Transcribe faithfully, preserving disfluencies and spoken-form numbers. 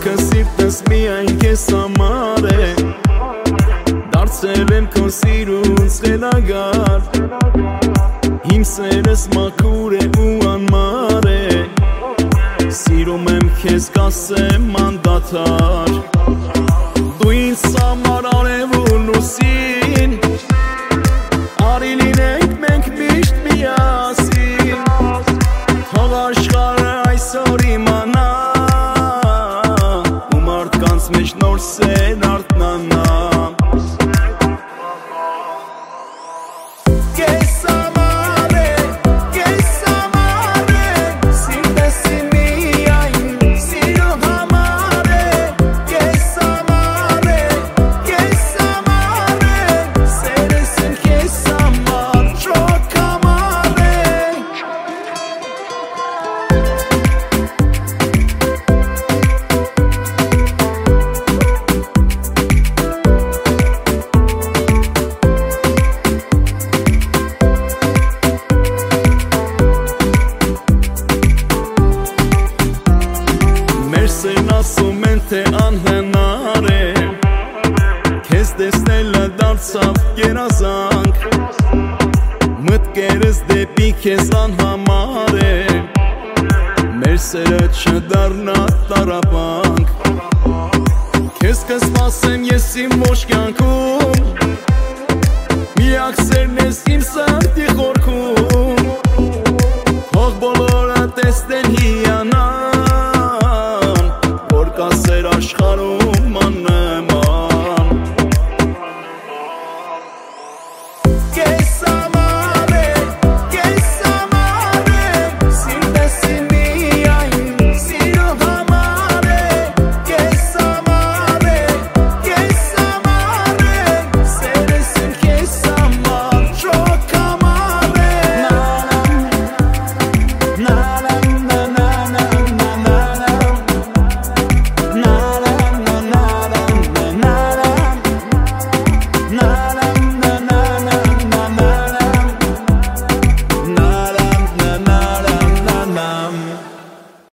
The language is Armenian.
Կյանքը սիրտս միայն քեզ համար է, դարձել եմ քո սիրուն խելագար, իմ սերս մաքուր է ու անմար է, սիրում եմ քեզ կասեմ անդադար, դու ինձ համար արևուն ու սին, արի լինենք մենք միշտ միասին, թող աշխարհը այսօր իմանա, ու մարդկանց մեջ նոր սեր արթնանա. Սերն ասում են թե անհնար է, քեզ տեսնելը դարձավ երազանք, մտքերս դեպի քեզ անհամար է, մեր սերը չդառնա տառապանք, քեզ կսպասեմ ես իմ ողջ կյանքում, միակ սերն ես իմ սրտի խորքում, թող բոլորը տեսնեն